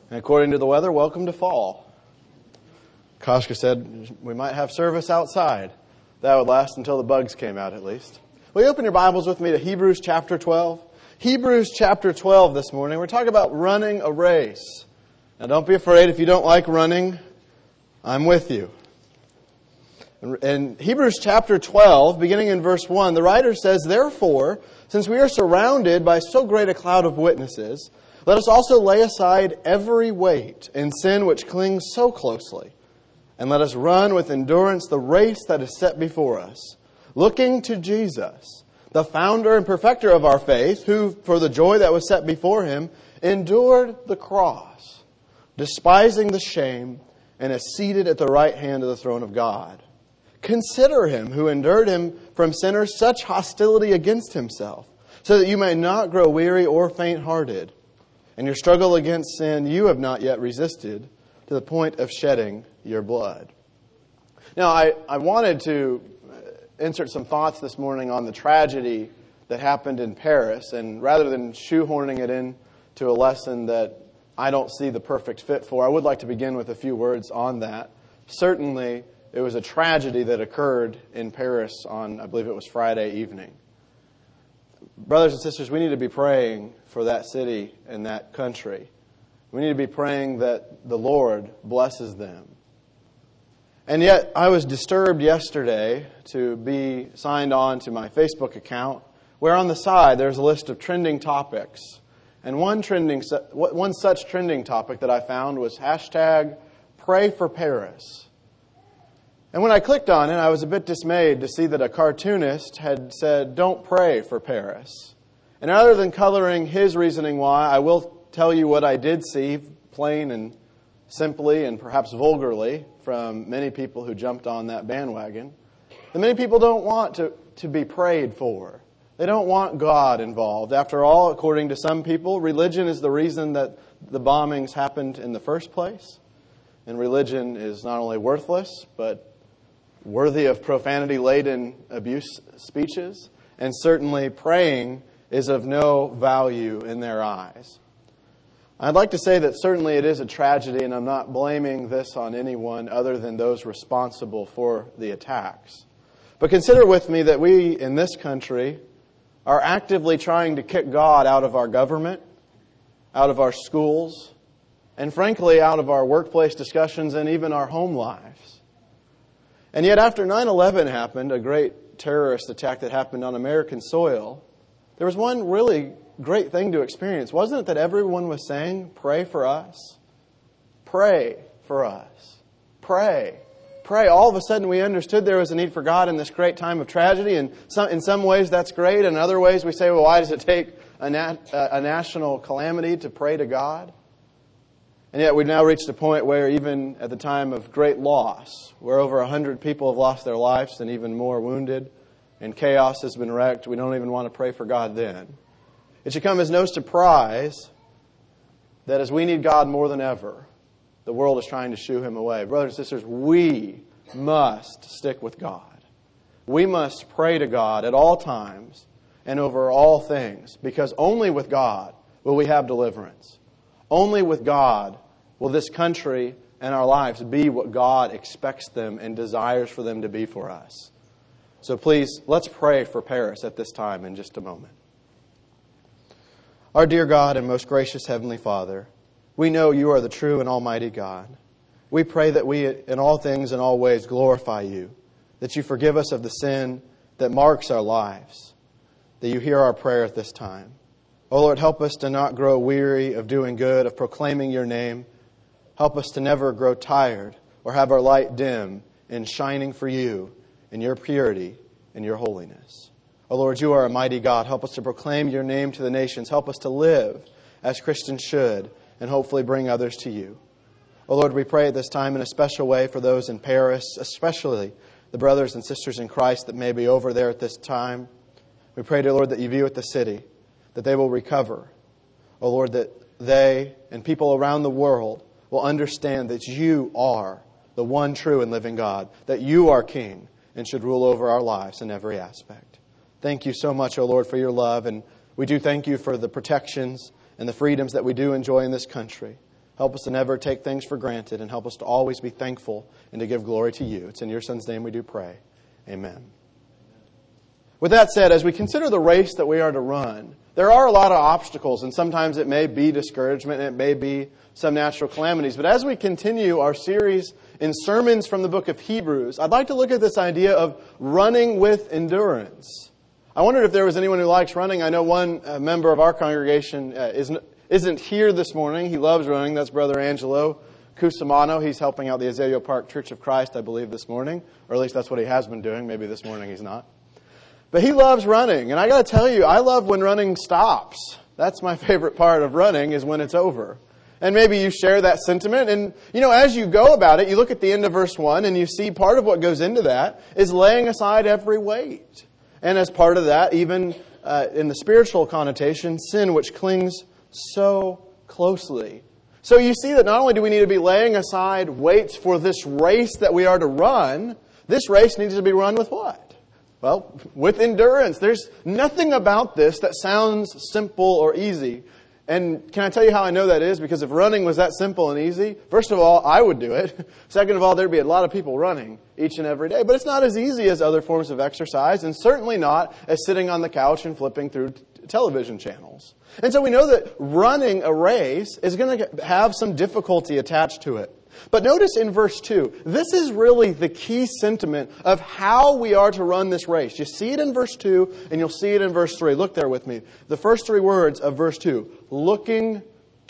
And according to the weather, welcome to fall. Koshka said we might have service outside. That would last until the bugs came out, at least. Will you open your Bibles with me to Hebrews chapter 12? Hebrews chapter 12 this morning. We're talking about running a race. Now don't be afraid if you don't like running. I'm with you. In Hebrews chapter 12, beginning in verse 1, the writer says, "Therefore, since we are surrounded by so great a cloud of witnesses, let us also lay aside every weight and sin which clings so closely, and let us run with endurance the race that is set before us, looking to Jesus, the founder and perfecter of our faith, who, for the joy that was set before him, endured the cross, despising the shame, and is seated at the right hand of the throne of God. Consider him who endured him from sinners such hostility against himself, so that you may not grow weary or faint-hearted. In your struggle against sin, you have not yet resisted to the point of shedding your blood." Now, I wanted to insert some thoughts this morning on the tragedy that happened in Paris, and rather than shoehorning it into a lesson that I don't see the perfect fit for, I would like to begin with a few words on that. Certainly, it was a tragedy that occurred in Paris on, I believe it was Friday evening. Brothers and sisters, we need to be praying for that city and that country. We need to be praying that the Lord blesses them. And yet, I was disturbed yesterday to be signed on to my Facebook account, where on the side there's a list of trending topics. And one such trending topic that I found was hashtag Pray for Paris. And when I clicked on it, I was a bit dismayed to see that a cartoonist had said, "Don't pray for Paris." And rather than coloring his reasoning why, I will tell you what I did see, plain and simply and perhaps vulgarly, from many people who jumped on that bandwagon. That many people don't want to be prayed for. They don't want God involved. After all, according to some people, religion is the reason that the bombings happened in the first place. And religion is not only worthless, but worthy of profanity-laden abuse speeches. And certainly praying is of no value in their eyes. I'd like to say that certainly it is a tragedy, and I'm not blaming this on anyone other than those responsible for the attacks. But consider with me that we in this country are actively trying to kick God out of our government, out of our schools, and frankly out of our workplace discussions and even our home lives. And yet after 9/11 happened, a great terrorist attack that happened on American soil, there was one really great thing to experience. Wasn't it that everyone was saying, "Pray for us. Pray for us. Pray. Pray." All of a sudden we understood there was a need for God in this great time of tragedy. And in some ways that's great. In other ways we say, well, why does it take a national calamity to pray to God? And yet we've now reached a point where even at the time of great loss, where over 100 people have lost their lives and even more wounded, and chaos has been wrecked, we don't even want to pray for God then. It should come as no surprise that as we need God more than ever, the world is trying to shoo Him away. Brothers and sisters, we must stick with God. We must pray to God at all times and over all things, because only with God will we have deliverance. Only with God will this country and our lives be what God expects them and desires for them to be for us. So please, let's pray for Paris at this time in just a moment. Our dear God and most gracious Heavenly Father, we know You are the true and almighty God. We pray that we in all things and all ways glorify You, that You forgive us of the sin that marks our lives, that You hear our prayer at this time. Oh Lord, help us to not grow weary of doing good, of proclaiming Your name. Help us to never grow tired or have our light dim in shining for You in Your purity and Your holiness. Oh Lord, You are a mighty God. Help us to proclaim Your name to the nations. Help us to live as Christians should and hopefully bring others to You. Oh Lord, we pray at this time in a special way for those in Paris, especially the brothers and sisters in Christ that may be over there at this time. We pray, dear Lord, that You view at the city, that they will recover. Oh Lord, that they and people around the world will understand that You are the one true and living God, that You are King and should rule over our lives in every aspect. Thank You so much, O Lord, for Your love, and we do thank You for the protections and the freedoms that we do enjoy in this country. Help us to never take things for granted, and help us to always be thankful and to give glory to you. It's in your Son's name we do pray. Amen. With that said, as we consider the race that we are to run, there are a lot of obstacles, and sometimes it may be discouragement, and it may be some natural calamities. But as we continue our series in sermons from the book of Hebrews, I'd like to look at this idea of running with endurance. I wondered if there was anyone who likes running. I know one member of our congregation isn't here this morning. He loves running. That's Brother Angelo Cusimano. He's helping out the Azalea Park Church of Christ, I believe, this morning. Or at least that's what he has been doing. Maybe this morning he's not. But he loves running. And I got to tell you, I love when running stops. That's my favorite part of running, is when it's over. And maybe you share that sentiment. And, as you go about it, you look at the end of verse 1 and you see part of what goes into that is laying aside every weight. And as part of that, even in the spiritual connotation, sin which clings so closely. So you see that not only do we need to be laying aside weights for this race that we are to run, this race needs to be run with what? Well, with endurance. There's nothing about this that sounds simple or easy. And can I tell you how I know that is? Because if running was that simple and easy, first of all, I would do it. Second of all, there'd be a lot of people running each and every day. But it's not as easy as other forms of exercise, and certainly not as sitting on the couch and flipping through television channels. And so we know that running a race is going to have some difficulty attached to it. But notice in verse 2, this is really the key sentiment of how we are to run this race. You see it in verse 2, and you'll see it in verse 3. Look there with me. The first three words of verse 2, looking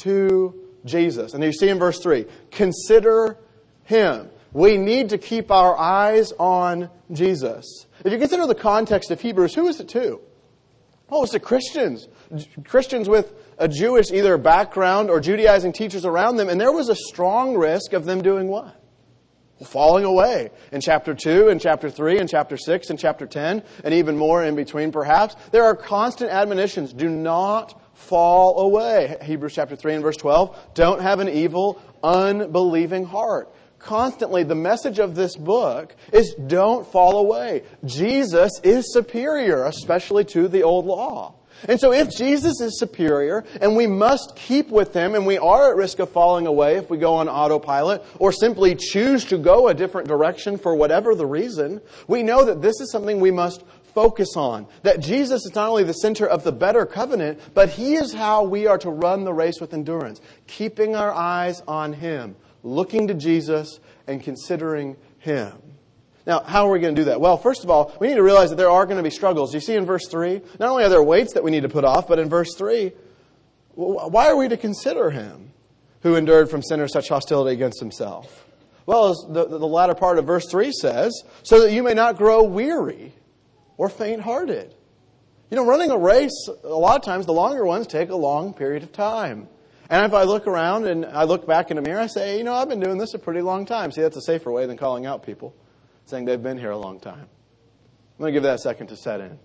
to Jesus. And you see in verse 3, consider Him. We need to keep our eyes on Jesus. If you consider the context of Hebrews, who is it to? Oh, it's to Christians. Christians with a Jewish either background or Judaizing teachers around them. And there was a strong risk of them doing what? Falling away. In chapter 2, in chapter 3, in chapter 6, in chapter 10, and even more in between perhaps. There are constant admonitions. Do not fall away. Hebrews chapter 3 and verse 12. Don't have an evil, unbelieving heart. Constantly, the message of this book is don't fall away. Jesus is superior, especially to the old law. And so if Jesus is superior and we must keep with Him and we are at risk of falling away if we go on autopilot or simply choose to go a different direction for whatever the reason, we know that this is something we must focus on. That Jesus is not only the center of the better covenant, but He is how we are to run the race with endurance. Keeping our eyes on Him. Looking to Jesus and considering Him. Now, how are we going to do that? Well, first of all, we need to realize that there are going to be struggles. You see in verse 3, not only are there weights that we need to put off, but in verse 3, why are we to consider Him who endured from sinners such hostility against Himself? Well, as the latter part of verse 3 says, so that you may not grow weary or faint-hearted. Running a race, a lot of times the longer ones take a long period of time. And if I look around and I look back in the mirror, I say, I've been doing this a pretty long time. See, that's a safer way than calling out people, saying they've been here a long time. I'm going to give that a second to set in.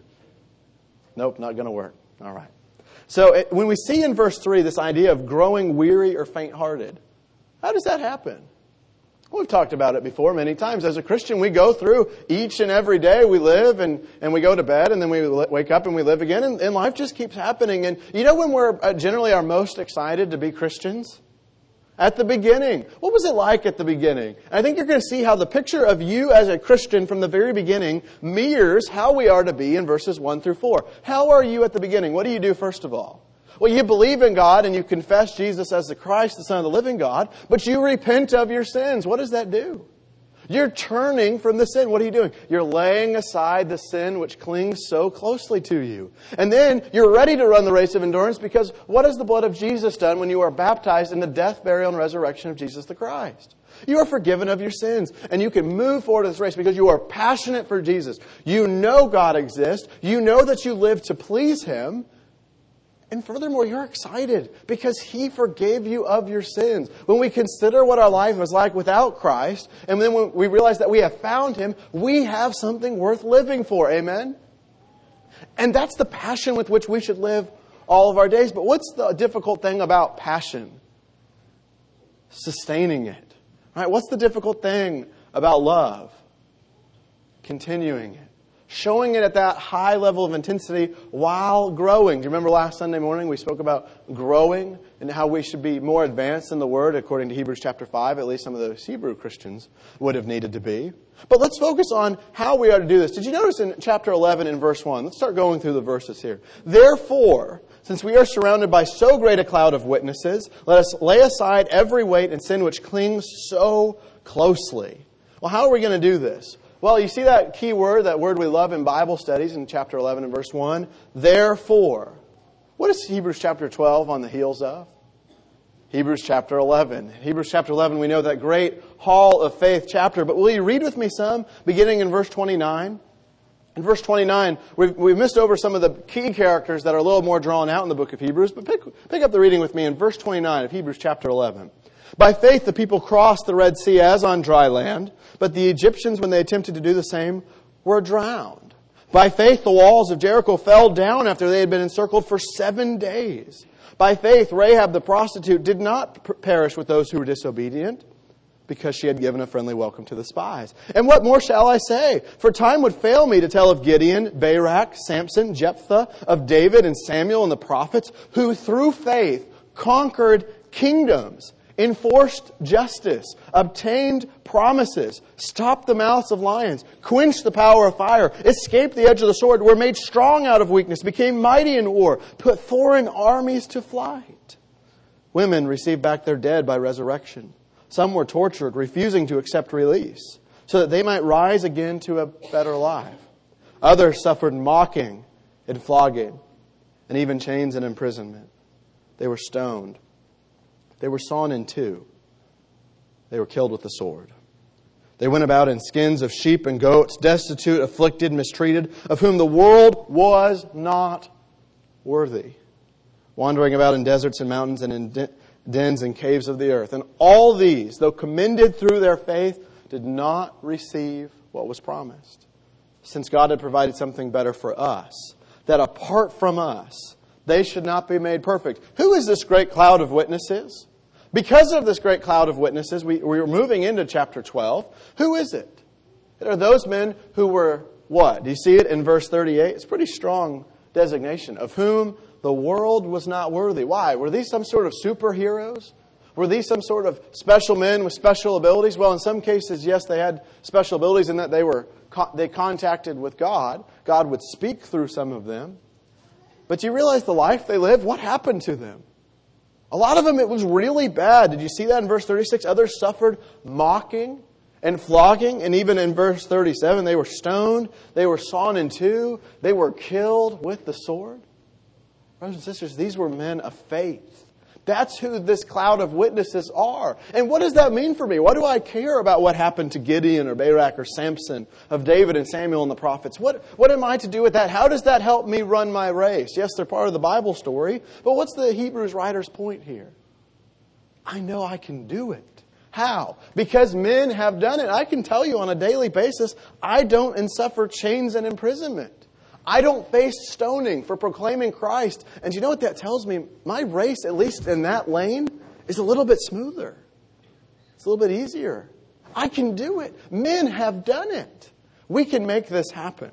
Nope, not going to work. All right. So when we see in verse 3 this idea of growing weary or faint-hearted, how does that happen? We've talked about it before many times. As a Christian, we go through each and every day. We live and we go to bed and then we wake up and we live again. And life just keeps happening. And when we're generally our most excited to be Christians? At the beginning. What was it like at the beginning? And I think you're going to see how the picture of you as a Christian from the very beginning mirrors how we are to be in verses 1 through 4. How are you at the beginning? What do you do first of all? Well, you believe in God and you confess Jesus as the Christ, the Son of the living God, but you repent of your sins. What does that do? You're turning from the sin. What are you doing? You're laying aside the sin which clings so closely to you. And then you're ready to run the race of endurance because what has the blood of Jesus done when you are baptized in the death, burial, and resurrection of Jesus the Christ? You are forgiven of your sins and you can move forward to this race because you are passionate for Jesus. You know God exists. You know that you live to please Him. And furthermore, you're excited because He forgave you of your sins. When we consider what our life was like without Christ, and then when we realize that we have found Him, we have something worth living for. Amen? And that's the passion with which we should live all of our days. But what's the difficult thing about passion? Sustaining it. Right? What's the difficult thing about love? Continuing it. showing it at that high level of intensity while growing. Do you remember last Sunday morning we spoke about growing and how we should be more advanced in the Word according to Hebrews chapter 5, at least some of those Hebrew Christians would have needed to be. But let's focus on how we are to do this. Did you notice in chapter 11 in verse 1? Let's start going through the verses here. Therefore, since we are surrounded by so great a cloud of witnesses, let us lay aside every weight and sin which clings so closely. Well, how are we going to do this? Well, you see that key word, that word we love in Bible studies in chapter 11 and verse 1? Therefore. What is Hebrews chapter 12 on the heels of? Hebrews chapter 11. Hebrews chapter 11, we know that great hall of faith chapter. But will you read with me some, beginning in verse 29? In verse 29, we've missed over some of the key characters that are a little more drawn out in the book of Hebrews. But pick up the reading with me in verse 29 of Hebrews chapter 11. By faith, the people crossed the Red Sea as on dry land, but the Egyptians, when they attempted to do the same, were drowned. By faith, the walls of Jericho fell down after they had been encircled for 7 days. By faith, Rahab the prostitute did not perish with those who were disobedient, because she had given a friendly welcome to the spies. And what more shall I say? For time would fail me to tell of Gideon, Barak, Samson, Jephthah, of David and Samuel and the prophets, who through faith conquered kingdoms, enforced justice, obtained promises, stopped the mouths of lions, quenched the power of fire, escaped the edge of the sword, were made strong out of weakness, became mighty in war, put foreign armies to flight. Women received back their dead by resurrection. Some were tortured, refusing to accept release, so that they might rise again to a better life. Others suffered mocking and flogging, and even chains and imprisonment. They were stoned. They were sawn in two. They were killed with the sword. They went about in skins of sheep and goats, destitute, afflicted, mistreated, of whom the world was not worthy, wandering about in deserts and mountains and in dens and caves of the earth. And all these, though commended through their faith, did not receive what was promised, since God had provided something better for us, that apart from us, they should not be made perfect. Who is this great cloud of witnesses? Because of this great cloud of witnesses, we're moving into chapter 12. Who is it? It are those men who were what? Do you see it in verse 38? It's a pretty strong designation. Of whom the world was not worthy. Why? Were these some sort of superheroes? Were these some sort of special men with special abilities? Well, in some cases, yes, they had special abilities in that they contacted with God. God would speak through some of them. But you realize the life they lived? What happened to them? A lot of them, it was really bad. Did you see that in verse 36? Others suffered mocking and flogging. And even in verse 37, they were stoned. They were sawn in two. They were killed with the sword. Brothers and sisters, these were men of faith. That's who this cloud of witnesses are. And what does that mean for me? Why do I care about what happened to Gideon or Barak or Samson, of David and Samuel and the prophets? What am I to do with that? How does that help me run my race? Yes, they're part of the Bible story, but what's the Hebrews writer's point here? I know I can do it. How? Because men have done it. I can tell you on a daily basis, I don't suffer chains and imprisonment. I don't face stoning for proclaiming Christ. And you know what that tells me? My race, at least in that lane, is a little bit smoother. It's a little bit easier. I can do it. Men have done it. We can make this happen.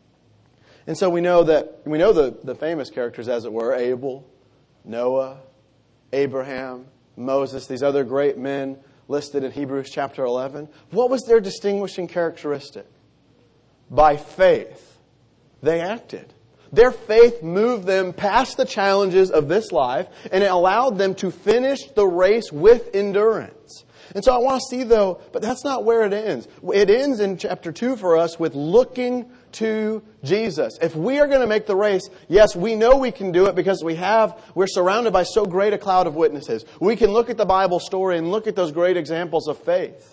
And so we know the famous characters, as it were, Abel, Noah, Abraham, Moses, these other great men listed in Hebrews chapter 11. What was their distinguishing characteristic? By faith, they acted. Their faith moved them past the challenges of this life, and it allowed them to finish the race with endurance. And so I want to see, though, but that's not where it ends. It ends in chapter 2 for us with looking to Jesus. If we are going to make the race, yes, we know we can do it because we're surrounded by so great a cloud of witnesses. We can look at the Bible story and look at those great examples of faith.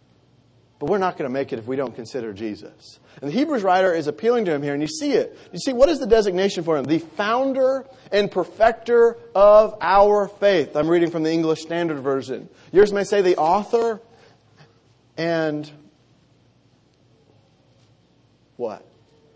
But we're not going to make it if we don't consider Jesus. And the Hebrews writer is appealing to him here, and you see it. You see, what is the designation for him? The founder and perfecter of our faith. I'm reading from the English Standard Version. Yours may say the author and what?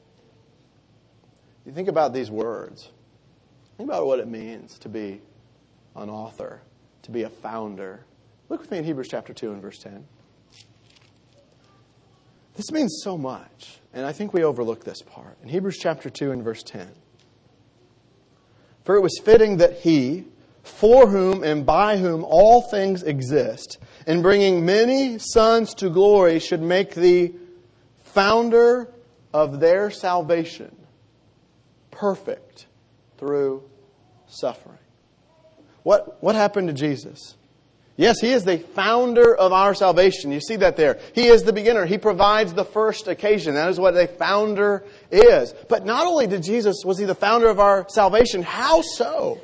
You think about these words. Think about what it means to be an author, to be a founder. Look with me in Hebrews chapter 2 and verse 10. This means so much, and I think we overlook this part. In Hebrews chapter 2 and verse 10. For it was fitting that He, for whom and by whom all things exist, in bringing many sons to glory, should make the founder of their salvation perfect through suffering. What happened to Jesus? Yes, He is the founder of our salvation. You see that there. He is the beginner. He provides the first occasion. That is what a founder is. But not only was He the founder of our salvation, how so?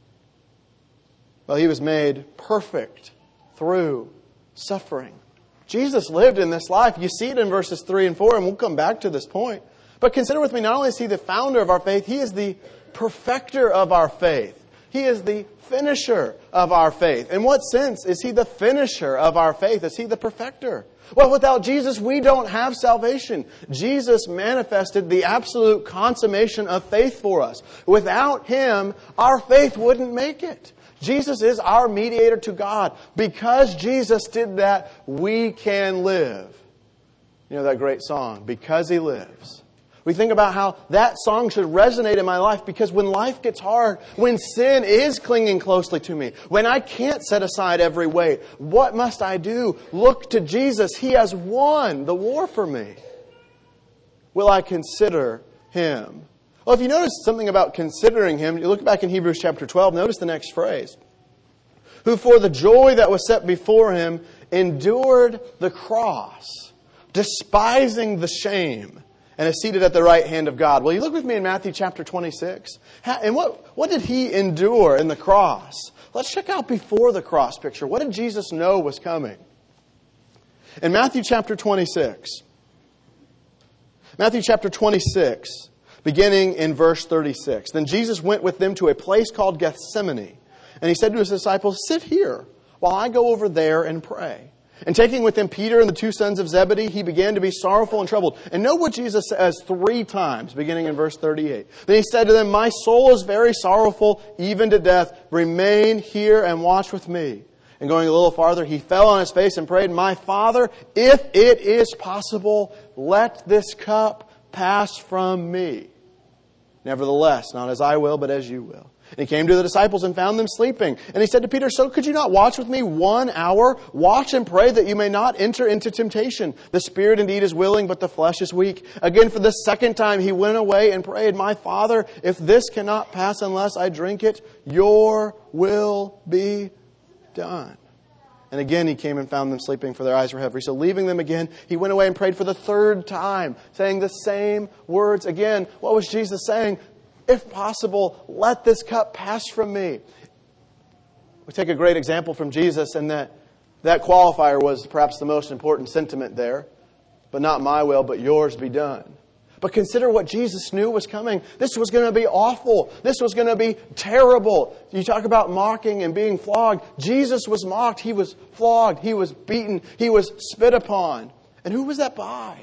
Well, He was made perfect through suffering. Jesus lived in this life. You see it in verses 3 and 4, and we'll come back to this point. But consider with me, not only is He the founder of our faith, He is the perfecter of our faith. He is the finisher of our faith. In what sense is He the finisher of our faith? Is He the perfecter? Well, without Jesus, we don't have salvation. Jesus manifested the absolute consummation of faith for us. Without Him, our faith wouldn't make it. Jesus is our mediator to God. Because Jesus did that, we can live. You know that great song, Because He Lives. We think about how that song should resonate in my life, because when life gets hard, when sin is clinging closely to me, when I can't set aside every weight, what must I do? Look to Jesus. He has won the war for me. Will I consider Him? Well, if you notice something about considering Him, you look back in Hebrews chapter 12, notice the next phrase. Who for the joy that was set before Him endured the cross, despising the shame, and is seated at the right hand of God. Well, you look with me in Matthew chapter 26. And what did He endure in the cross? Let's check out before the cross picture. What did Jesus know was coming? In Matthew chapter 26. Matthew chapter 26, beginning in verse 36. Then Jesus went with them to a place called Gethsemane. And He said to His disciples, sit here while I go over there and pray. And taking with Him Peter and the two sons of Zebedee, He began to be sorrowful and troubled. And know what Jesus says 3 times, beginning in verse 38. Then He said to them, my soul is very sorrowful, even to death. Remain here and watch with me. And going a little farther, He fell on His face and prayed, my Father, if it is possible, let this cup pass from me. Nevertheless, not as I will, but as you will. And He came to the disciples and found them sleeping. And He said to Peter, so could you not watch with me 1 hour? Watch and pray that you may not enter into temptation. The spirit indeed is willing, but the flesh is weak. Again, for the second time, He went away and prayed, my Father, if this cannot pass unless I drink it, your will be done. And again, He came and found them sleeping, for their eyes were heavy. So leaving them again, He went away and prayed for the 3rd time, saying the same words again. What was Jesus saying? If possible, let this cup pass from me. We take a great example from Jesus, and that qualifier was perhaps the most important sentiment there. But not my will, but yours be done. But consider what Jesus knew was coming. This was going to be awful. This was going to be terrible. You talk about mocking and being flogged. Jesus was mocked. He was flogged. He was beaten. He was spit upon. And who was that by?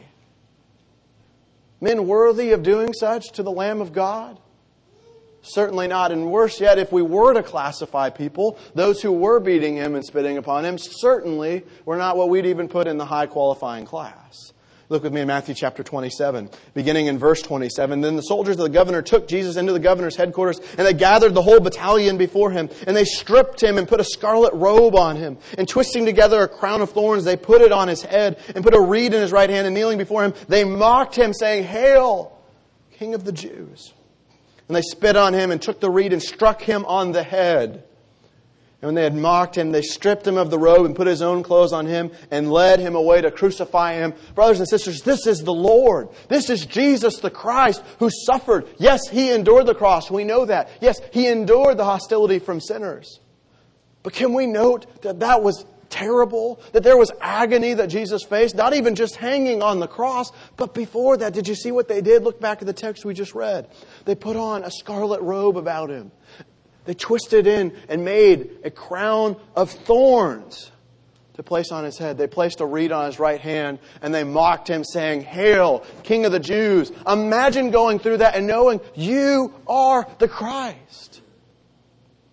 Men worthy of doing such to the Lamb of God? Certainly not. And worse yet, if we were to classify people, those who were beating Him and spitting upon Him, certainly were not what we'd even put in the high qualifying class. Look with me in Matthew chapter 27, beginning in verse 27. Then the soldiers of the governor took Jesus into the governor's headquarters, and they gathered the whole battalion before him. And they stripped Him and put a scarlet robe on Him. And twisting together a crown of thorns, they put it on His head and put a reed in His right hand. And kneeling before Him, they mocked Him, saying, Hail, King of the Jews. And they spit on Him and took the reed and struck Him on the head. And when they had mocked Him, they stripped Him of the robe and put His own clothes on Him and led Him away to crucify Him. Brothers and sisters, this is the Lord. This is Jesus the Christ who suffered. Yes, He endured the cross. We know that. Yes, He endured the hostility from sinners. But can we note that that was terrible? That there was agony that Jesus faced, not even just hanging on the cross, but before that, did you see what they did? Look back at the text we just read. They put on a scarlet robe about Him. They twisted in and made a crown of thorns to place on His head. They placed a reed on His right hand, and they mocked Him, saying, Hail, King of the Jews. Imagine going through that and knowing you are the Christ.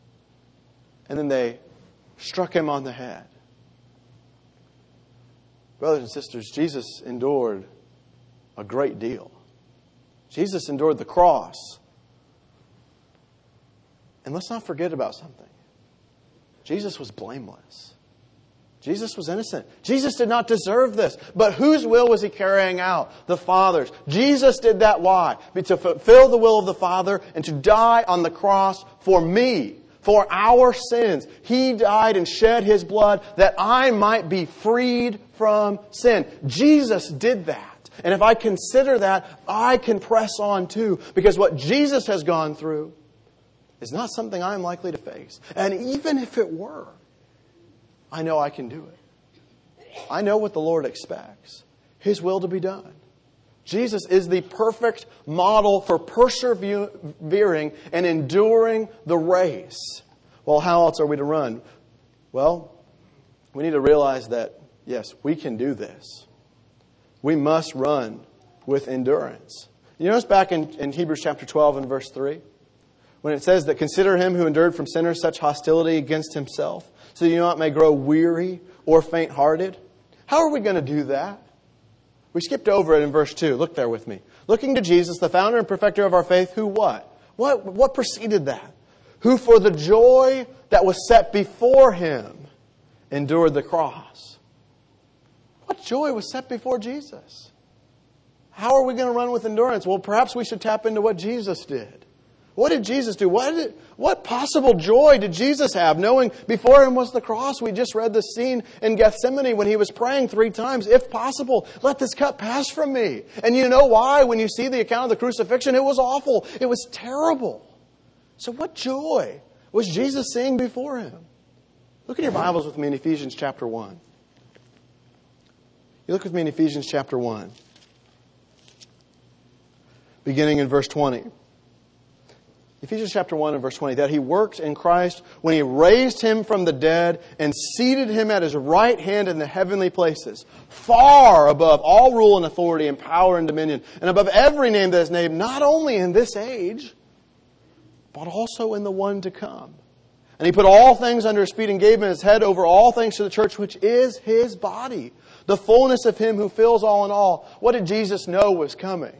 And then they struck Him on the head. Brothers and sisters, Jesus endured a great deal. Jesus endured the cross. And let's not forget about something. Jesus was blameless. Jesus was innocent. Jesus did not deserve this. But whose will was He carrying out? The Father's. Jesus did that. Why? To fulfill the will of the Father and to die on the cross for me, for our sins. He died and shed His blood that I might be freed from sin. Jesus did that. And if I consider that, I can press on too. Because what Jesus has gone through is not something I'm likely to face. And even if it were, I know I can do it. I know what the Lord expects. His will to be done. Jesus is the perfect model for persevering and enduring the race. Well, how else are we to run? Well, we need to realize that, yes, we can do this. We must run with endurance. You notice back in Hebrews chapter 12 and verse 3, when it says that consider him who endured from sinners such hostility against himself, so you not may grow weary or faint-hearted. How are we going to do that? We skipped over it in verse 2. Look there with me. Looking to Jesus, the founder and perfecter of our faith, who what? What preceded that? Who for the joy that was set before Him endured the cross. What joy was set before Jesus? How are we going to run with endurance? Well, perhaps we should tap into what Jesus did. What did Jesus do? What possible joy did Jesus have, knowing before Him was the cross? We just read the scene in Gethsemane when He was praying 3 times, if possible, let this cup pass from me. And you know why? When you see the account of the crucifixion, it was awful. It was terrible. So what joy was Jesus seeing before Him? Look in your Bibles with me in Ephesians chapter 1. You look with me in Ephesians chapter 1, beginning in verse 20. Ephesians chapter 1 and verse 20, that He worked in Christ when He raised Him from the dead and seated Him at His right hand in the heavenly places, far above all rule and authority and power and dominion, and above every name that is named, not only in this age, but also in the one to come. And He put all things under His feet and gave Him His head over all things to the church, which is His body, the fullness of Him who fills all in all. What did Jesus know was coming?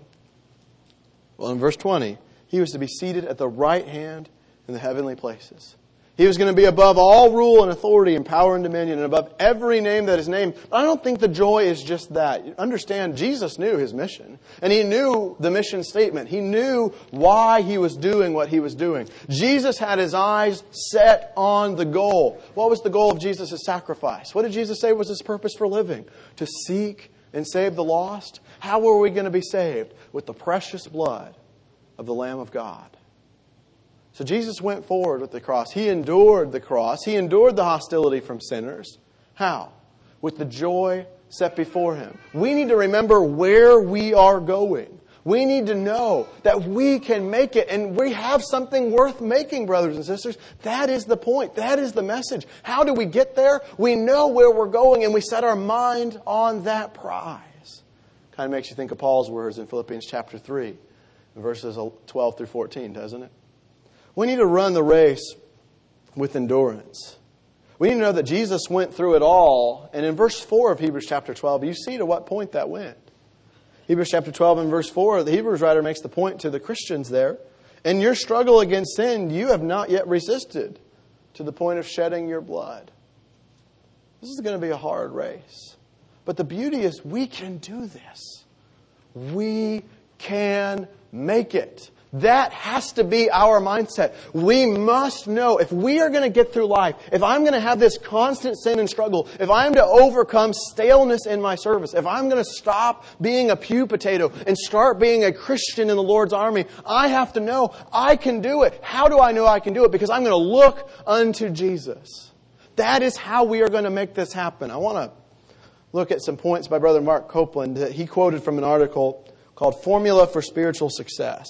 Well, in verse 20, He was to be seated at the right hand in the heavenly places. He was going to be above all rule and authority and power and dominion and above every name that is named. But I don't think the joy is just that. Understand, Jesus knew His mission. And He knew the mission statement. He knew why He was doing what He was doing. Jesus had His eyes set on the goal. What was the goal of Jesus' sacrifice? What did Jesus say was His purpose for living? To seek and save the lost? How were we going to be saved? With the precious blood of the Lamb of God. So Jesus went forward with the cross. He endured the cross. He endured the hostility from sinners. How? With the joy set before Him. We need to remember where we are going. We need to know that we can make it, and we have something worth making, brothers and sisters. That is the point. That is the message. How do we get there? We know where we're going, and we set our mind on that prize. Kind of makes you think of Paul's words in Philippians chapter 3. Verses 12 through 14, doesn't it? We need to run the race with endurance. We need to know that Jesus went through it all. And in verse 4 of Hebrews chapter 12, you see to what point that went. Hebrews chapter 12 and verse 4, the Hebrews writer makes the point to the Christians there. In your struggle against sin, you have not yet resisted to the point of shedding your blood. This is going to be a hard race. But the beauty is we can do this. We can make it. That has to be our mindset. We must know if we are going to get through life, if I'm going to have this constant sin and struggle, if I'm to overcome staleness in my service, if I'm going to stop being a pew potato and start being a Christian in the Lord's army, I have to know I can do it. How do I know I can do it? Because I'm going to look unto Jesus. That is how we are going to make this happen. I want to look at some points by Brother Mark Copeland that he quoted from an article called Formula for Spiritual Success.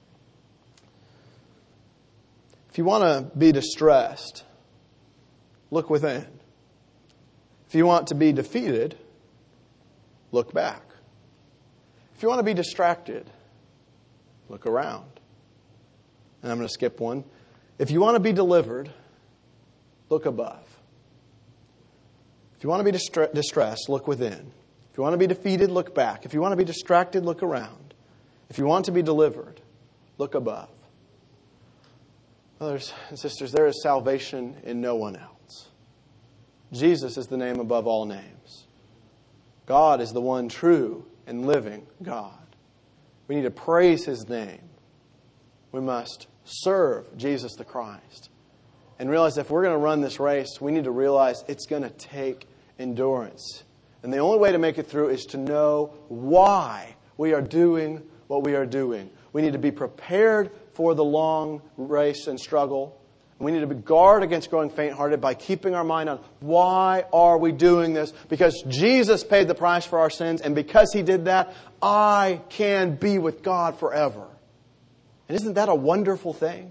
If you want to be distressed, look within. If you want to be defeated, look back. If you want to be distracted, look around. And I'm going to skip one. If you want to be delivered, look above. If you want to be distressed, look within. If you want to be defeated, look back. If you want to be distracted, look around. If you want to be delivered, look above. Brothers and sisters, there is salvation in no one else. Jesus is the name above all names. God is the one true and living God. We need to praise His name. We must serve Jesus the Christ. And realize if we're going to run this race, we need to realize it's going to take endurance. And the only way to make it through is to know why we are doing what we are doing. We need to be prepared for the long race and struggle. We need to guard against growing faint-hearted by keeping our mind on why are we doing this? Because Jesus paid the price for our sins, and because He did that, I can be with God forever. And isn't that a wonderful thing?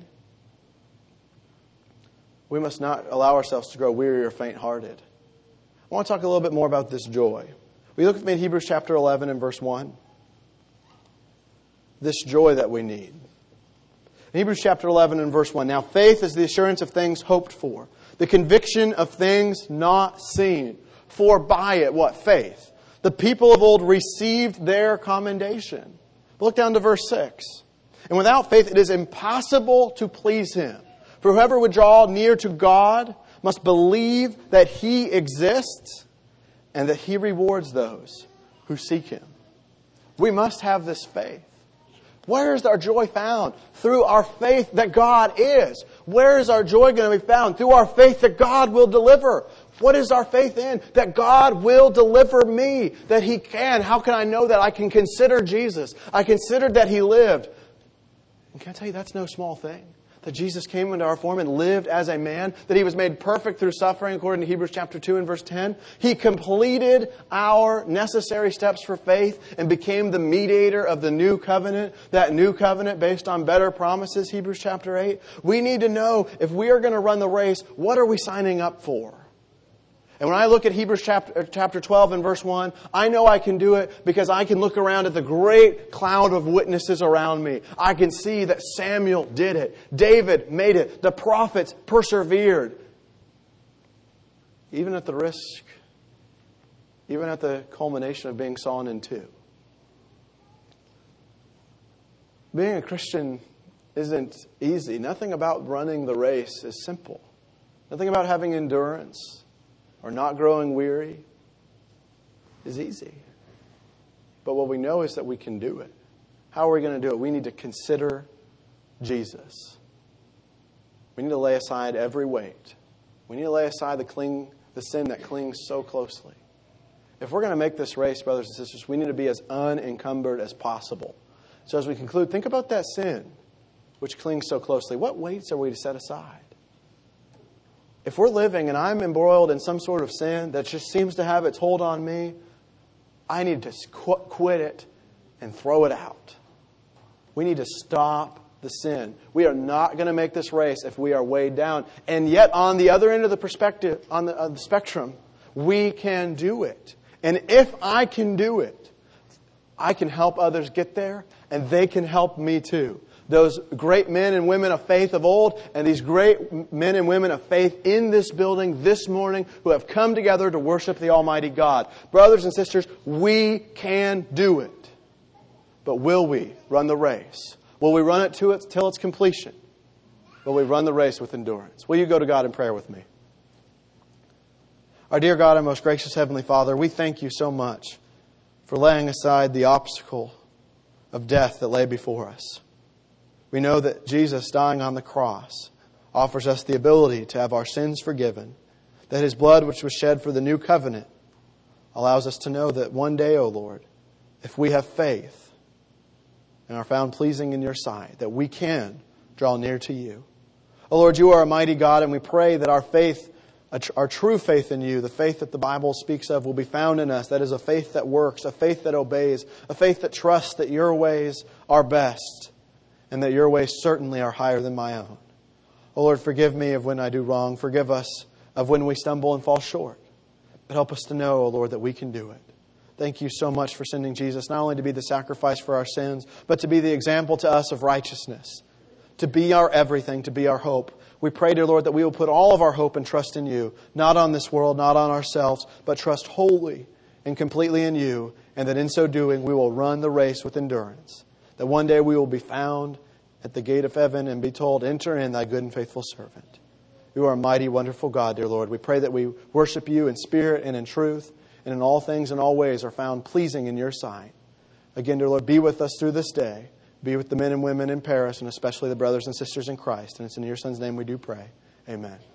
We must not allow ourselves to grow weary or faint-hearted. I want to talk a little bit more about this joy. We look at Hebrews chapter 11 and verse 1. This joy that we need. In Hebrews chapter 11 and verse 1. Now faith is the assurance of things hoped for, the conviction of things not seen. For by it, what? Faith. The people of old received their commendation. But look down to verse 6. And without faith it is impossible to please Him. For whoever would draw near to God must believe that He exists and that He rewards those who seek Him. We must have this faith. Where is our joy found? Through our faith that God is. Where is our joy going to be found? Through our faith that God will deliver. What is our faith in? That God will deliver me. That He can. How can I know that? I can consider Jesus. I considered that He lived. And can I tell you, that's no small thing. That Jesus came into our form and lived as a man. That He was made perfect through suffering according to Hebrews chapter 2 and verse 10. He completed our necessary steps for faith and became the mediator of the new covenant. That new covenant based on better promises, Hebrews chapter 8. We need to know if we are going to run the race, what are we signing up for? And when I look at Hebrews chapter 12 and verse 1, I know I can do it because I can look around at the great cloud of witnesses around me. I can see that Samuel did it. David made it. The prophets persevered. Even at the risk, even at the culmination of being sawn in two. Being a Christian isn't easy. Nothing about running the race is simple. Nothing about having endurance or not growing weary is easy. But what we know is that we can do it. How are we going to do it? We need to consider Jesus. We need to lay aside every weight. We need to lay aside the sin that clings so closely. If we're going to make this race, brothers and sisters, we need to be as unencumbered as possible. So as we conclude, think about that sin which clings so closely. What weights are we to set aside? If we're living and I'm embroiled in some sort of sin that just seems to have its hold on me, I need to quit it and throw it out. We need to stop the sin. We are not going to make this race if we are weighed down. And yet on the other end of the perspective, on the spectrum, we can do it. And if I can do it, I can help others get there and they can help me too. Those great men and women of faith of old and these great men and women of faith in this building this morning who have come together to worship the Almighty God. Brothers and sisters, we can do it. But will we run the race? Will we run it till its completion? Will we run the race with endurance? Will you go to God in prayer with me? Our dear God and most gracious Heavenly Father, we thank You so much for laying aside the obstacle of death that lay before us. We know that Jesus dying on the cross offers us the ability to have our sins forgiven. That His blood, which was shed for the new covenant, allows us to know that one day, O Lord, if we have faith and are found pleasing in Your sight, that we can draw near to You. O Lord, You are a mighty God, and we pray that our faith, our true faith in You, the faith that the Bible speaks of, will be found in us. That is a faith that works, a faith that obeys, a faith that trusts that Your ways are best. And that Your ways certainly are higher than my own. Oh Lord, forgive me of when I do wrong. Forgive us of when we stumble and fall short. But help us to know, oh Lord, that we can do it. Thank You so much for sending Jesus, not only to be the sacrifice for our sins, but to be the example to us of righteousness. To be our everything, to be our hope. We pray, dear Lord, that we will put all of our hope and trust in You, not on this world, not on ourselves, but trust wholly and completely in You, and that in so doing we will run the race with endurance. That one day we will be found at the gate of heaven and be told, enter in, thy good and faithful servant. You are a mighty, wonderful God, dear Lord. We pray that we worship You in spirit and in truth, and in all things and all ways are found pleasing in Your sight. Again, dear Lord, be with us through this day. Be with the men and women in Paris, and especially the brothers and sisters in Christ. And it's in Your Son's name we do pray. Amen.